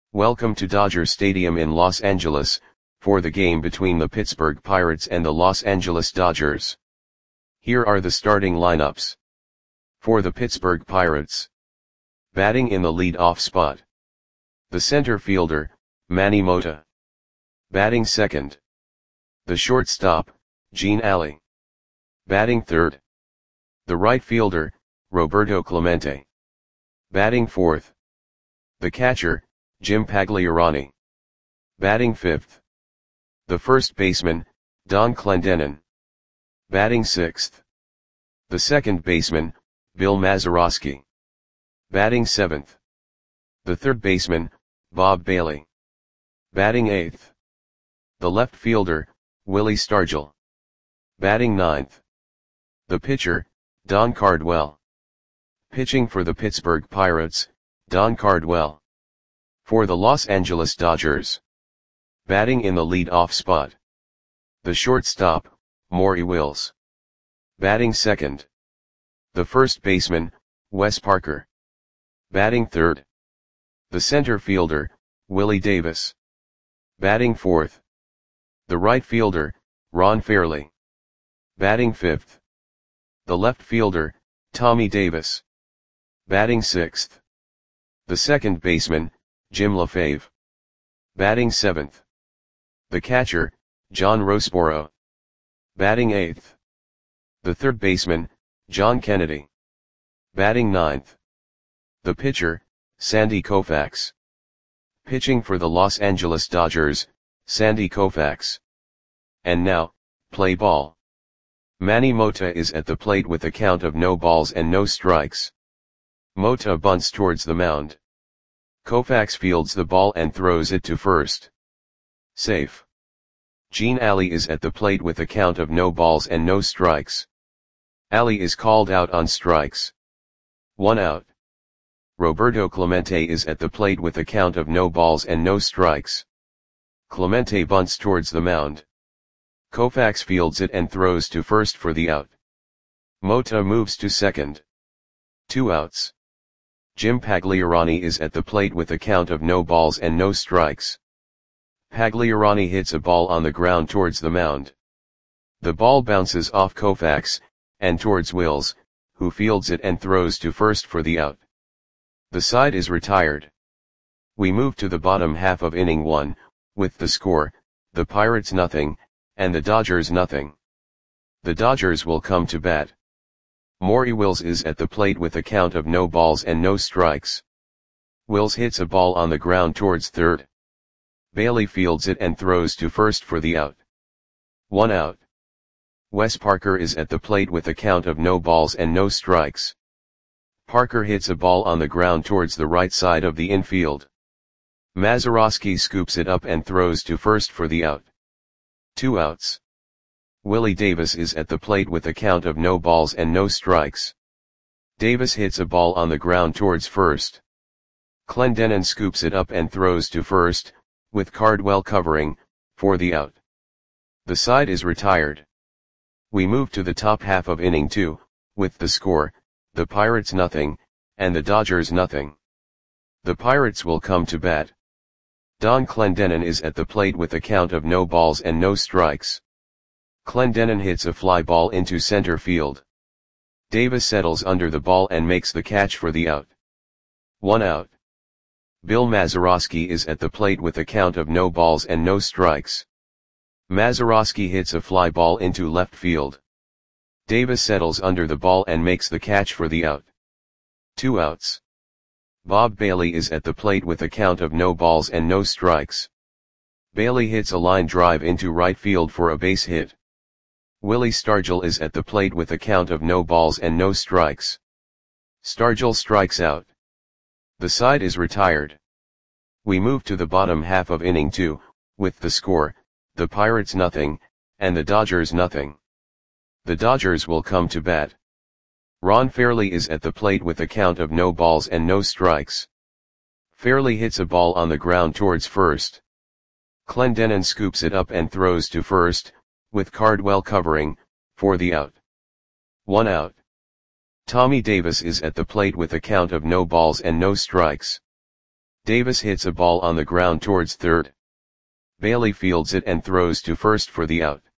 Welcome to Dodger Stadium in Los Angeles, for the game between the Pittsburgh Pirates and the Los Angeles Dodgers. Here are the starting lineups. For the Pittsburgh Pirates. Batting in the lead-off spot. The center fielder, Manny Mota. Batting second. The shortstop, Gene Alley. Batting third. The right fielder, Roberto Clemente. Batting fourth. The catcher, Jim Pagliarani. Batting fifth. The first baseman, Don Clendenon. Batting sixth. The second baseman, Bill Mazeroski. Batting seventh. The third baseman, Bob Bailey. Batting eighth. The left fielder, Willie Stargell. Batting ninth. The pitcher, Don Cardwell. Pitching for the Pittsburgh Pirates, Don Cardwell. For the Los Angeles Dodgers. Batting in the lead-off spot. The shortstop, Maury Wills. Batting second. The first baseman, Wes Parker. Batting third. The center fielder, Willie Davis. Batting fourth. The right fielder, Ron Fairly. Batting fifth. The left fielder, Tommy Davis. Batting sixth. The second baseman, Jim LaFave. Batting seventh. The catcher, John Roseboro. Batting eighth. The third baseman, John Kennedy. Batting ninth. The pitcher, Sandy Koufax. Pitching for the Los Angeles Dodgers, Sandy Koufax. And now, play ball. Manny Mota is at the plate with a count of no balls and no strikes. Mota bunts towards the mound. Koufax fields the ball and throws it to first. Safe. Gene Alley is at the plate with a count of no balls and no strikes. Alley is called out on strikes. 1 out. Roberto Clemente is at the plate with a count of no balls and no strikes. Clemente bunts towards the mound. Koufax fields it and throws to first for the out. Mota moves to second. 2 outs. Jim Pagliarani is at the plate with a count of no balls and no strikes. Pagliarani hits a ball on the ground towards the mound. The ball bounces off Koufax, and towards Wills, who fields it and throws to first for the out. The side is retired. We move to the bottom half of inning 1, with the score, the Pirates nothing, and the Dodgers nothing. The Dodgers will come to bat. Maury Wills is at the plate with a count of no balls and no strikes. Wills hits a ball on the ground towards third. Bailey fields it and throws to first for the out. 1 out. Wes Parker is at the plate with a count of no balls and no strikes. Parker hits a ball on the ground towards the right side of the infield. Mazeroski scoops it up and throws to first for the out. 2 outs. Willie Davis is at the plate with a count of no balls and no strikes. Davis hits a ball on the ground towards first. Clendenon scoops it up and throws to first, with Cardwell covering, for the out. The side is retired. We move to the top half of inning 2, with the score, the Pirates nothing, and the Dodgers nothing. The Pirates will come to bat. Don Clendenon is at the plate with a count of no balls and no strikes. Clendenon hits a fly ball into center field. Davis settles under the ball and makes the catch for the out. 1 out. Bill Mazeroski is at the plate with a count of no balls and no strikes. Mazeroski hits a fly ball into left field. Davis settles under the ball and makes the catch for the out. 2 outs. Bob Bailey is at the plate with a count of no balls and no strikes. Bailey hits a line drive into right field for a base hit. Willie Stargell is at the plate with a count of no balls and no strikes. Stargell strikes out. The side is retired. We move to the bottom half of inning 2, with the score, the Pirates nothing, and the Dodgers nothing. The Dodgers will come to bat. Ron Fairly is at the plate with a count of no balls and no strikes. Fairly hits a ball on the ground towards first. Clendenon scoops it up and throws to first, with Cardwell covering, for the out. 1 out. Tommy Davis is at the plate with a count of no balls and no strikes. Davis hits a ball on the ground towards third. Bailey fields it and throws to first for the out.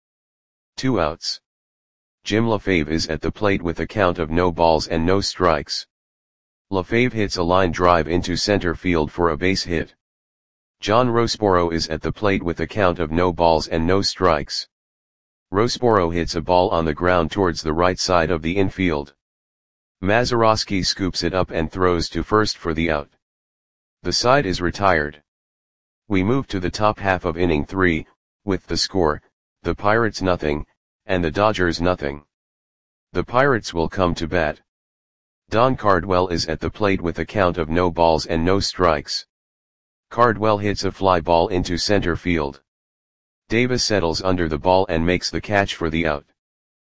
2 outs. Jim LaFave is at the plate with a count of no balls and no strikes. LaFave hits a line drive into center field for a base hit. John Rossboro is at the plate with a count of no balls and no strikes. Rossboro hits a ball on the ground towards the right side of the infield. Mazeroski scoops it up and throws to first for the out. The side is retired. We move to the top half of inning 3, with the score, the Pirates nothing, and the Dodgers nothing. The Pirates will come to bat. Don Cardwell is at the plate with a count of no balls and no strikes. Cardwell hits a fly ball into center field. Davis settles under the ball and makes the catch for the out.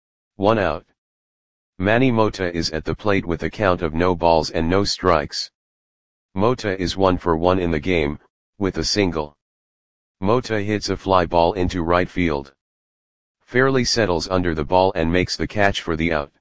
1 out. Manny Mota is at the plate with a count of no balls and no strikes. Mota is 1 for 1 in the game, with a single. Mota hits a fly ball into right field. Fairley settles under the ball and makes the catch for the out.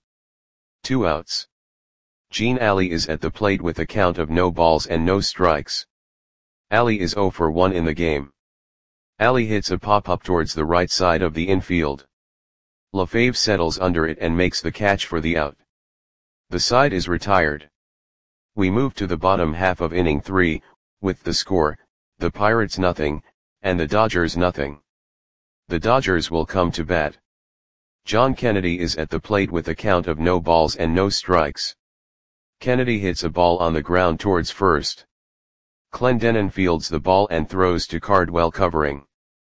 2 outs. Gene Alley is at the plate with a count of no balls and no strikes. Alley is 0 for 1 in the game. Alley hits a pop-up towards the right side of the infield. LaFave settles under it and makes the catch for the out. The side is retired. We move to the bottom half of inning 3, with the score, the Pirates nothing, and the Dodgers nothing. The Dodgers will come to bat. John Kennedy is at the plate with a count of no balls and no strikes. Kennedy hits a ball on the ground towards first. Clendenon fields the ball and throws to Cardwell covering.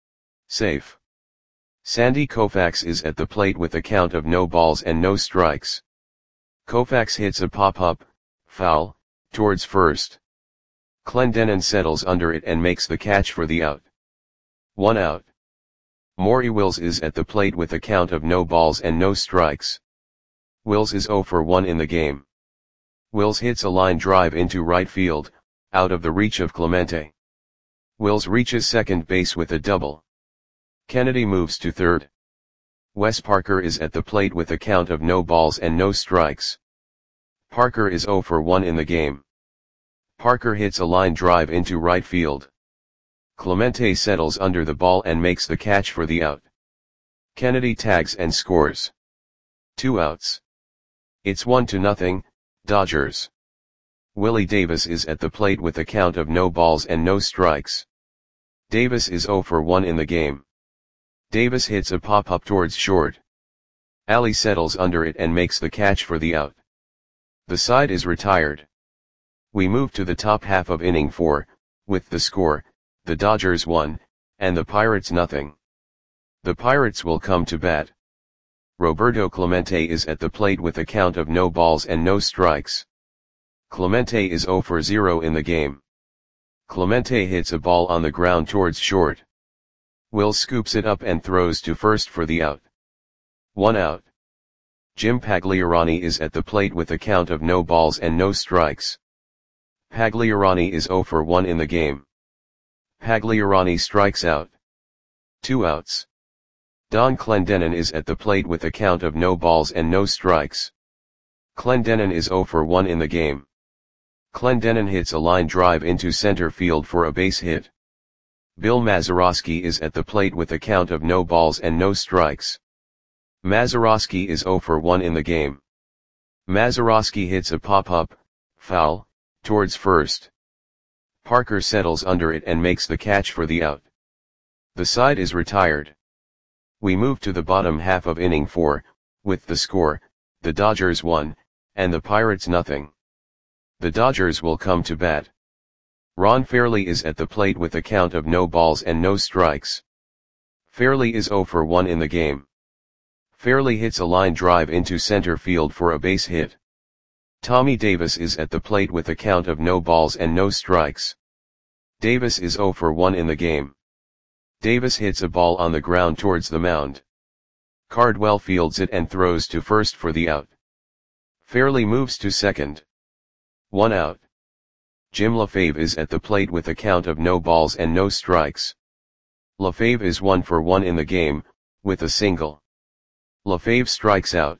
Safe. Sandy Koufax is at the plate with a count of no balls and no strikes. Koufax hits a pop-up, foul, towards first. Clendenon settles under it and makes the catch for the out. 1 out. Maury Wills is at the plate with a count of no balls and no strikes. Wills is 0 for 1 in the game. Wills hits a line drive into right field, out of the reach of Clemente. Wills reaches second base with a double. Kennedy moves to third. Wes Parker is at the plate with a count of no balls and no strikes. Parker is 0 for 1 in the game. Parker hits a line drive into right field. Clemente settles under the ball and makes the catch for the out. Kennedy tags and scores. 2 outs. It's 1-0, Dodgers. Willie Davis is at the plate with a count of no balls and no strikes. Davis is 0 for 1 in the game. Davis hits a pop-up towards short. Alley settles under it and makes the catch for the out. The side is retired. We move to the top half of inning 4, with the score, the Dodgers 1, and the Pirates nothing. The Pirates will come to bat. Roberto Clemente is at the plate with a count of no balls and no strikes. Clemente is 0 for 0 in the game. Clemente hits a ball on the ground towards short. Wills scoops it up and throws to first for the out. 1 out. Jim Pagliarani is at the plate with a count of no balls and no strikes. Pagliarani is 0 for 1 in the game. Pagliarani strikes out. 2 outs. Don Clendenon is at the plate with a count of no balls and no strikes. Clendenon is 0 for 1 in the game. Clendenon hits a line drive into center field for a base hit. Bill Mazeroski is at the plate with a count of no balls and no strikes. Mazeroski is 0 for 1 in the game. Mazeroski hits a pop-up, foul, towards first. Parker settles under it and makes the catch for the out. The side is retired. We move to the bottom half of inning 4, with the score, the Dodgers 1, and the Pirates nothing. The Dodgers will come to bat. Ron Fairley is at the plate with a count of no balls and no strikes. Fairley is 0 for 1 in the game. Fairley hits a line drive into center field for a base hit. Tommy Davis is at the plate with a count of no balls and no strikes. Davis is 0 for 1 in the game. Davis hits a ball on the ground towards the mound. Cardwell fields it and throws to first for the out. Fairley moves to second. 1 out. Jim LaFave is at the plate with a count of no balls and no strikes. LaFave is 1 for 1 in the game, with a single. LaFave strikes out.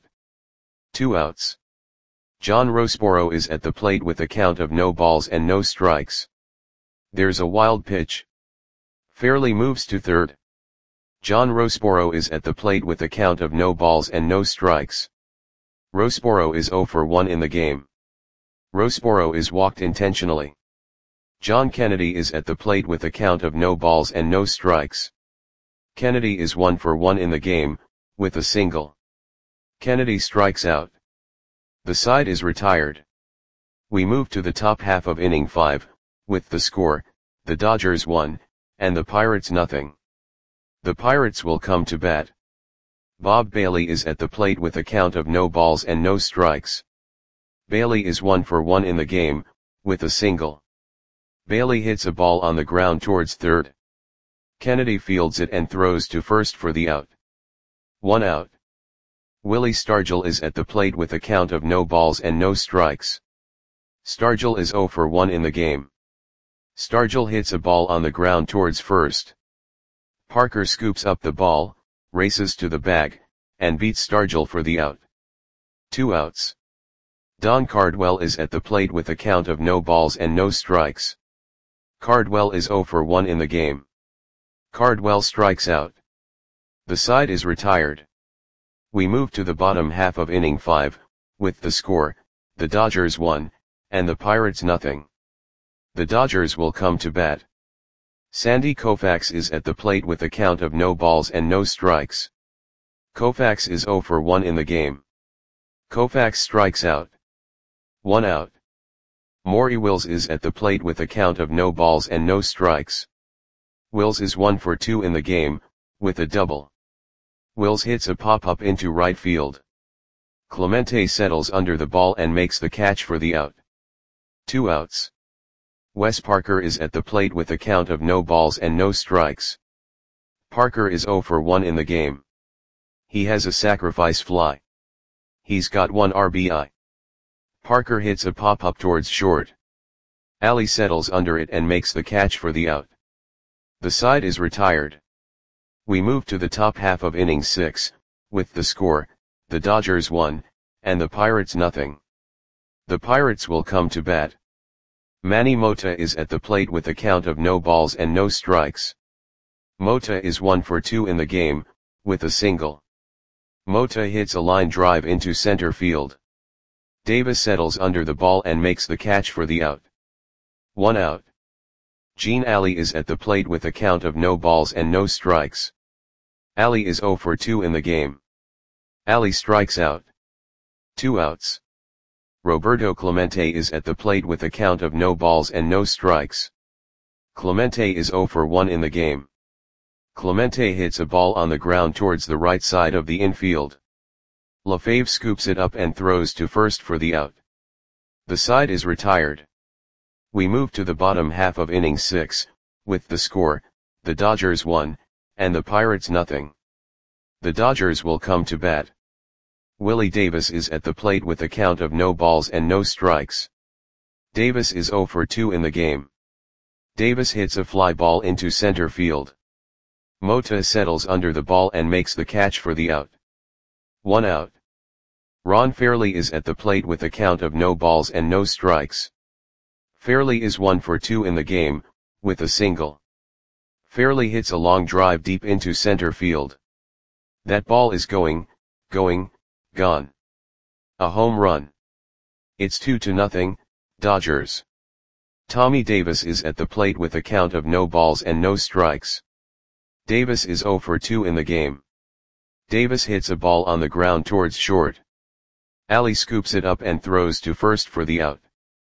2 outs. John Rossboro is at the plate with a count of no balls and no strikes. There's a wild pitch. Fairly moves to third. John Roseboro is at the plate with a count of no balls and no strikes. Roseboro is 0 for 1 in the game. Roseboro is walked intentionally. John Kennedy is at the plate with a count of no balls and no strikes. Kennedy is 1 for 1 in the game, with a single. Kennedy strikes out. The side is retired. We move to the top half of inning 5, with the score, the Dodgers 1, and the Pirates nothing. The Pirates will come to bat. Bob Bailey is at the plate with a count of no balls and no strikes. Bailey is 1 for 1 in the game, with a single. Bailey hits a ball on the ground towards third. Kennedy fields it and throws to first for the out. 1 out. Willie Stargell is at the plate with a count of no balls and no strikes. Stargell is 0 for 1 in the game. Stargell hits a ball on the ground towards first. Parker scoops up the ball, races to the bag, and beats Stargell for the out. 2 outs. Don Cardwell is at the plate with a count of no balls and no strikes. Cardwell is 0 for 1 in the game. Cardwell strikes out. The side is retired. We move to the bottom half of inning 5, with the score, the Dodgers 1, and the Pirates nothing. The Dodgers will come to bat. Sandy Koufax is at the plate with a count of no balls and no strikes. Koufax is 0 for 1 in the game. Koufax strikes out. 1 out. Maury Wills is at the plate with a count of no balls and no strikes. Wills is 1 for 2 in the game, with a double. Wills hits a pop-up into right field. Clemente settles under the ball and makes the catch for the out. 2 outs. Wes Parker is at the plate with a count of no balls and no strikes. Parker is 0 for 1 in the game. He has a sacrifice fly. He's got 1 RBI. Parker hits a pop-up towards short. Ali settles under it and makes the catch for the out. The side is retired. We move to the top half of inning 6, with the score, the Dodgers 1, and the Pirates nothing. The Pirates will come to bat. Manny Mota is at the plate with a count of no balls and no strikes. Mota is 1 for 2 in the game, with a single. Mota hits a line drive into center field. Davis settles under the ball and makes the catch for the out. 1 out. Gene Ali is at the plate with a count of no balls and no strikes. Ali is 0 for 2 in the game. Ali strikes out. 2 outs. Roberto Clemente is at the plate with a count of no balls and no strikes. Clemente is 0 for 1 in the game. Clemente hits a ball on the ground towards the right side of the infield. LaFave scoops it up and throws to first for the out. The side is retired. We move to the bottom half of inning 6, with the score, the Dodgers 1, and the Pirates nothing. The Dodgers will come to bat. Willie Davis is at the plate with a count of no balls and no strikes. Davis is 0 for 2 in the game. Davis hits a fly ball into center field. Mota settles under the ball and makes the catch for the out. 1 out. Ron Fairly is at the plate with a count of no balls and no strikes. Fairly is 1 for 2 in the game, with a single. Fairly hits a long drive deep into center field. That ball is going, gone. A home run. It's 2-0, Dodgers. Tommy Davis is at the plate with a count of no balls and no strikes. Davis is 0 for 2 in the game. Davis hits a ball on the ground towards short. Ali scoops it up and throws to first for the out.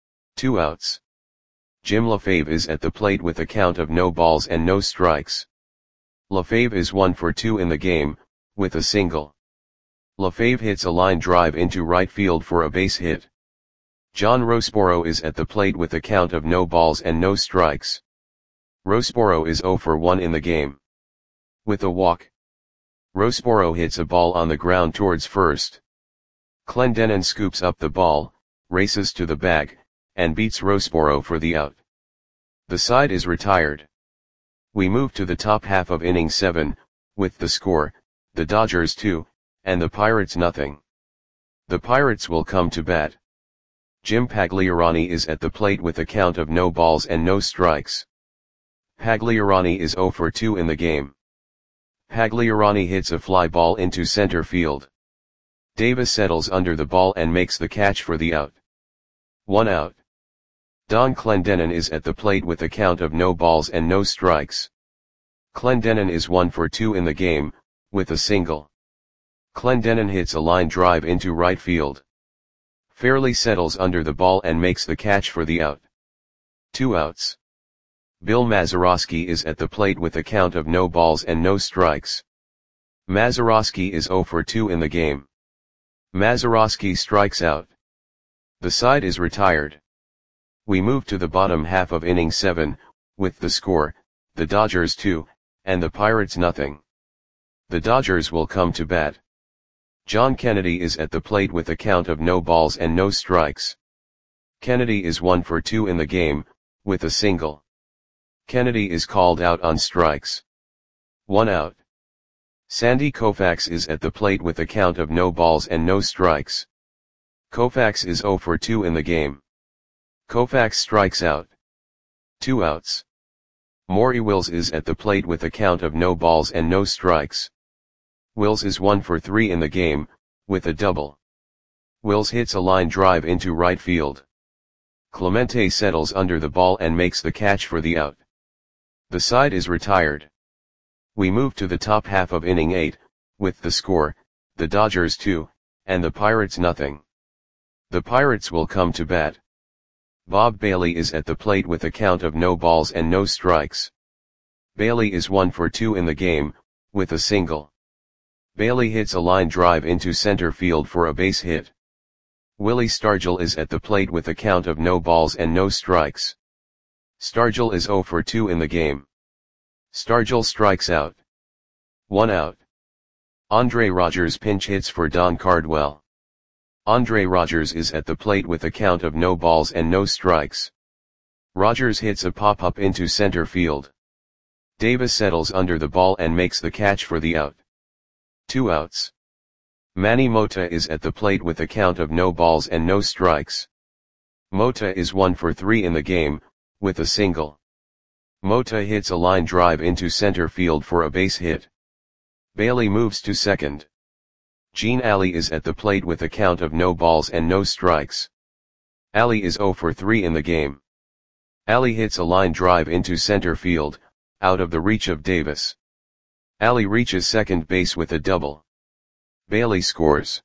2 outs. Jim LaFave is at the plate with a count of no balls and no strikes. LaFave is 1 for 2 in the game, with a single. LaFave hits a line drive into right field for a base hit. John Roseboro is at the plate with a count of no balls and no strikes. Roseboro is 0 for 1 in the game. With a walk. Roseboro hits a ball on the ground towards first. Clendenon scoops up the ball, races to the bag, and beats Roseboro for the out. The side is retired. We move to the top half of inning 7, with the score, the Dodgers 2, and the Pirates nothing. The Pirates will come to bat. Jim Pagliarani is at the plate with a count of no balls and no strikes. Pagliarani is 0 for 2 in the game. Pagliarani hits a fly ball into center field. Davis settles under the ball and makes the catch for the out. 1 out. Don Clendenon is at the plate with a count of no balls and no strikes. Clendenon is 1 for 2 in the game, with a single. Clendenon hits a line drive into right field. Fairly settles under the ball and makes the catch for the out. 2 outs. Bill Mazeroski is at the plate with a count of no balls and no strikes. Mazeroski is 0 for 2 in the game. Mazeroski strikes out. The side is retired. We move to the bottom half of inning 7, with the score, the Dodgers 2, and the Pirates nothing. The Dodgers will come to bat. John Kennedy is at the plate with a count of no balls and no strikes. Kennedy is 1 for 2 in the game, with a single. Kennedy is called out on strikes. 1 out. Sandy Koufax is at the plate with a count of no balls and no strikes. Koufax is 0 for 2 in the game. Koufax strikes out. 2 outs. Maury Wills is at the plate with a count of no balls and no strikes. Wills is 1 for 3 in the game, with a double. Wills hits a line drive into right field. Clemente settles under the ball and makes the catch for the out. The side is retired. We move to the top half of inning 8, with the score, the Dodgers 2, and the Pirates nothing. The Pirates will come to bat. Bob Bailey is at the plate with a count of no balls and no strikes. Bailey is 1 for 2 in the game, with a single. Bailey hits a line drive into center field for a base hit. Willie Stargell is at the plate with a count of no balls and no strikes. Stargell is 0 for 2 in the game. Stargell strikes out. 1 out. Andre Rogers pinch hits for Don Cardwell. Andre Rogers is at the plate with a count of no balls and no strikes. Rogers hits a pop-up into center field. Davis settles under the ball and makes the catch for the out. 2 outs. Manny Mota is at the plate with a count of no balls and no strikes. Mota is 1 for 3 in the game, with a single. Mota hits a line drive into center field for a base hit. Bailey moves to second. Gene Alley is at the plate with a count of no balls and no strikes. Alley is 0 for 3 in the game. Alley hits a line drive into center field, out of the reach of Davis. Alley reaches second base with a double. Bailey scores.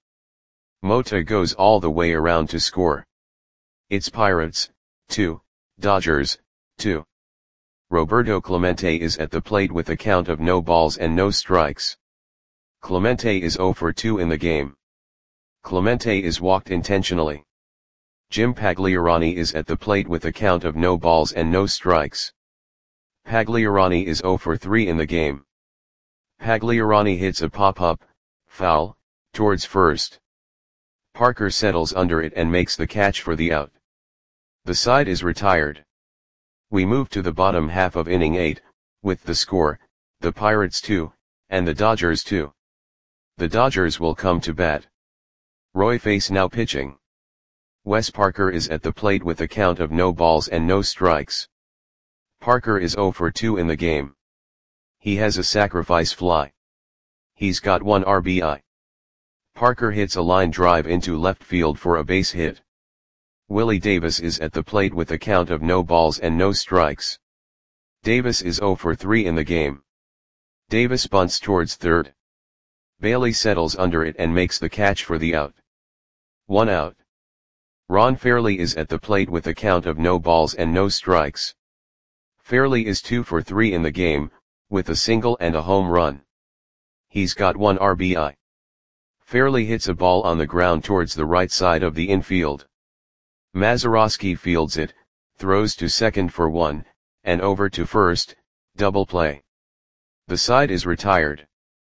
Mota goes all the way around to score. It's Pirates, 2, Dodgers, 2. Roberto Clemente is at the plate with a count of no balls and no strikes. Clemente is 0 for 2 in the game. Clemente is walked intentionally. Jim Pagliarani is at the plate with a count of no balls and no strikes. Pagliarani is 0 for 3 in the game. Pagliarani hits a pop-up, foul, towards first. Parker settles under it and makes the catch for the out. The side is retired. We move to the bottom half of inning 8, with the score, the Pirates 2, and the Dodgers 2. The Dodgers will come to bat. Roy Face now pitching. Wes Parker is at the plate with a count of no balls and no strikes. Parker is 0 for 2 in the game. He has a sacrifice fly. He's got 1 RBI. Parker hits a line drive into left field for a base hit. Willie Davis is at the plate with a count of no balls and no strikes. Davis is 0 for 3 in the game. Davis bunts towards third. Bailey settles under it and makes the catch for the out. 1 out. Ron Fairley is at the plate with a count of no balls and no strikes. Fairley is 2 for 3 in the game, with a single and a home run. He's got 1 RBI. Fairley hits a ball on the ground towards the right side of the infield. Mazeroski fields it, throws to second for 1, and over to first, double play. The side is retired.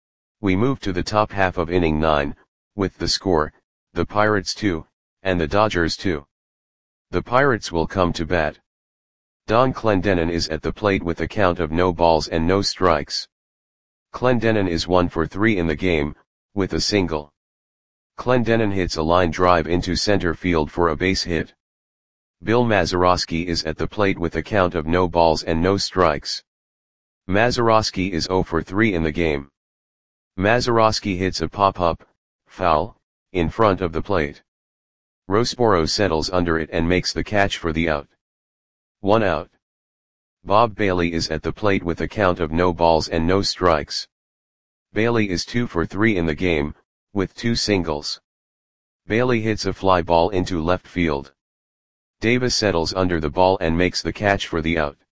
We move to the top half of inning 9, with the score, the Pirates 2, and the Dodgers 2. The Pirates will come to bat. Don Clendenon is at the plate with a count of no balls and no strikes. Clendenon is 1 for 3 in the game, with a single. Clendenon hits a line drive into center field for a base hit. Bill Mazeroski is at the plate with a count of no balls and no strikes. Mazeroski is 0 for 3 in the game. Mazeroski hits a pop-up, foul, in front of the plate. Rosporo settles under it and makes the catch for the out. 1 out. Bob Bailey is at the plate with a count of no balls and no strikes. Bailey is 2 for 3 in the game, with 2 singles. Bailey hits a fly ball into left field. Davis settles under the ball and makes the catch for the out.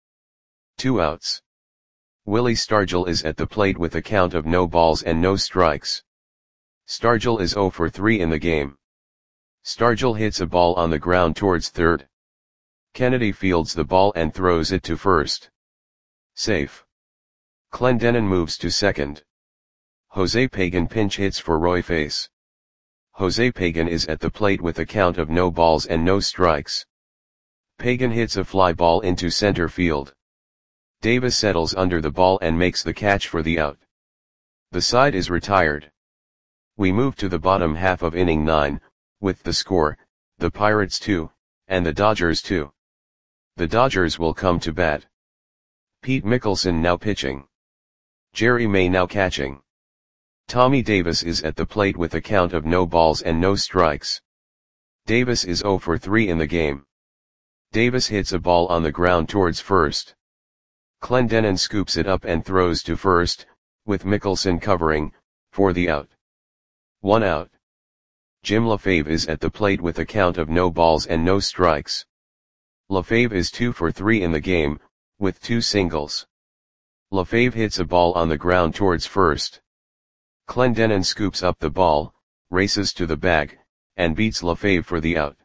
2 outs. Willie Stargell is at the plate with a count of no balls and no strikes. Stargell is 0 for 3 in the game. Stargell hits a ball on the ground towards third. Kennedy fields the ball and throws it to first. Safe. Clendenon moves to second. Jose Pagan pinch hits for Roy Face. Jose Pagan is at the plate with a count of no balls and no strikes. Pagan hits a fly ball into center field. Davis settles under the ball and makes the catch for the out. The side is retired. We move to the bottom half of inning 9, with the score, the Pirates 2, and the Dodgers 2. The Dodgers will come to bat. Pete Mickelson now pitching. Jerry May now catching. Tommy Davis is at the plate with a count of no balls and no strikes. Davis is 0 for 3 in the game. Davis hits a ball on the ground towards first. Clendenon scoops it up and throws to first, with Mickelson covering, for the out. 1 out. Jim LaFave is at the plate with a count of no balls and no strikes. LaFave is 2 for 3 in the game, with 2 singles. LaFave hits a ball on the ground towards first. Clendenon scoops up the ball, races to the bag, and beats LaFave for the out.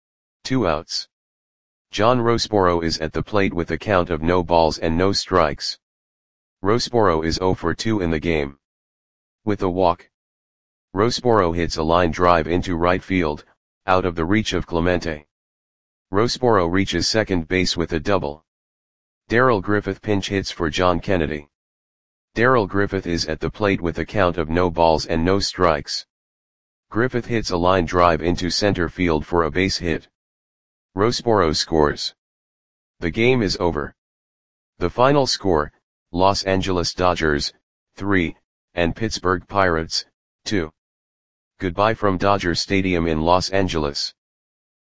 2 outs. John Rosporo is at the plate with a count of no balls and no strikes. Rosporo is 0 for 2 in the game. With a walk. Rosporo hits a line drive into right field, out of the reach of Clemente. Rosporo reaches second base with a double. Darrell Griffith pinch hits for John Kennedy. Darrell Griffith is at the plate with a count of no balls and no strikes. Griffith hits a line drive into center field for a base hit. Rosporo scores. The game is over. The final score, Los Angeles Dodgers, 3, and Pittsburgh Pirates, 2. Goodbye from Dodger Stadium in Los Angeles.